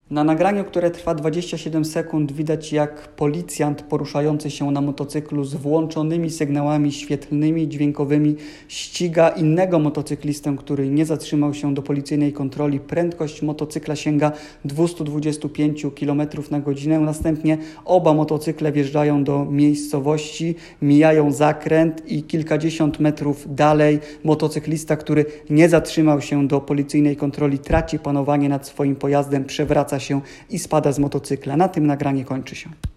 Na nagraniu, które trwa 27 sekund, widać, jak policjant poruszający się na motocyklu z włączonymi sygnałami świetlnymi i dźwiękowymi ściga innego motocyklistę, który nie zatrzymał się do policyjnej kontroli. Prędkość motocykla sięga 225 km na godzinę. Następnie oba motocykle wjeżdżają do miejscowości, mijają zakręt i kilkadziesiąt metrów dalej motocyklista, który nie zatrzymał się do policyjnej kontroli, traci panowanie nad swoim pojazdem, przewraca się i spada z motocykla. Na tym nagranie kończy się.